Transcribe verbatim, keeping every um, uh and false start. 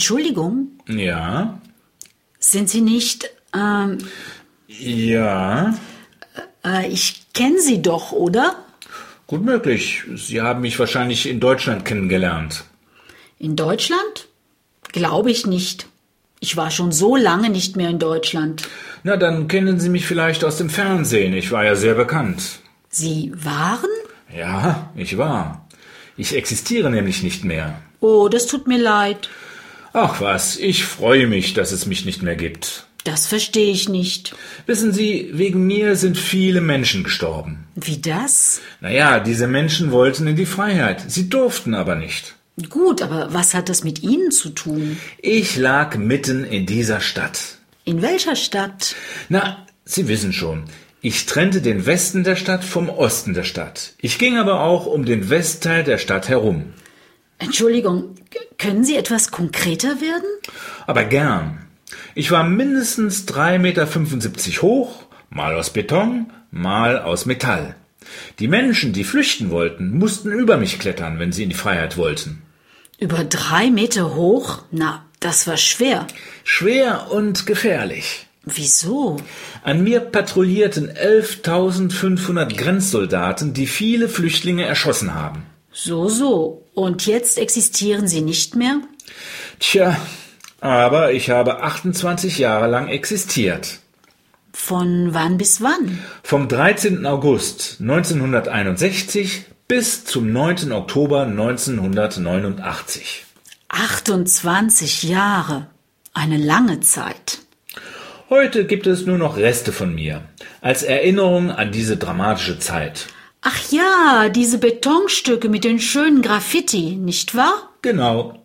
Entschuldigung, Ja? sind Sie nicht, ähm, Ja? äh, ich kenne Sie doch, oder? Gut möglich. Sie haben mich wahrscheinlich in Deutschland kennengelernt. In Deutschland? Glaube ich nicht. Ich war schon so lange nicht mehr in Deutschland. Na, dann kennen Sie mich vielleicht aus dem Fernsehen. Ich war ja sehr bekannt. Sie waren? Ja, ich war. Ich existiere nämlich nicht mehr. Oh, das tut mir leid. Ach was, ich freue mich, dass es mich nicht mehr gibt. Das verstehe ich nicht. Wissen Sie, wegen mir sind viele Menschen gestorben. Wie das? Naja, diese Menschen wollten in die Freiheit. Sie durften aber nicht. Gut, aber was hat das mit Ihnen zu tun? Ich lag mitten in dieser Stadt. In welcher Stadt? Na, Sie wissen schon, ich trennte den Westen der Stadt vom Osten der Stadt. Ich ging aber auch um den Westteil der Stadt herum. Entschuldigung, k- können Sie etwas konkreter werden? Aber gern. Ich war mindestens drei Meter fünfundsiebzig hoch, mal aus Beton, mal aus Metall. Die Menschen, die flüchten wollten, mussten über mich klettern, wenn sie in die Freiheit wollten. Über drei Meter hoch? Na, das war schwer. Schwer und gefährlich. Wieso? An mir patrouillierten elftausendfünfhundert Grenzsoldaten, die viele Flüchtlinge erschossen haben. So, so. Und jetzt existieren Sie nicht mehr? Tja, aber ich habe achtundzwanzig Jahre lang existiert. Von wann bis wann? Vom dreizehnten August neunzehnhunderteinundsechzig bis zum neunten Oktober neunzehnhundertneunundachtzig. achtundzwanzig Jahre. Eine lange Zeit. Heute gibt es nur noch Reste von mir, als Erinnerung an diese dramatische Zeit. Ach ja, diese Betonstücke mit den schönen Graffiti, nicht wahr? Genau.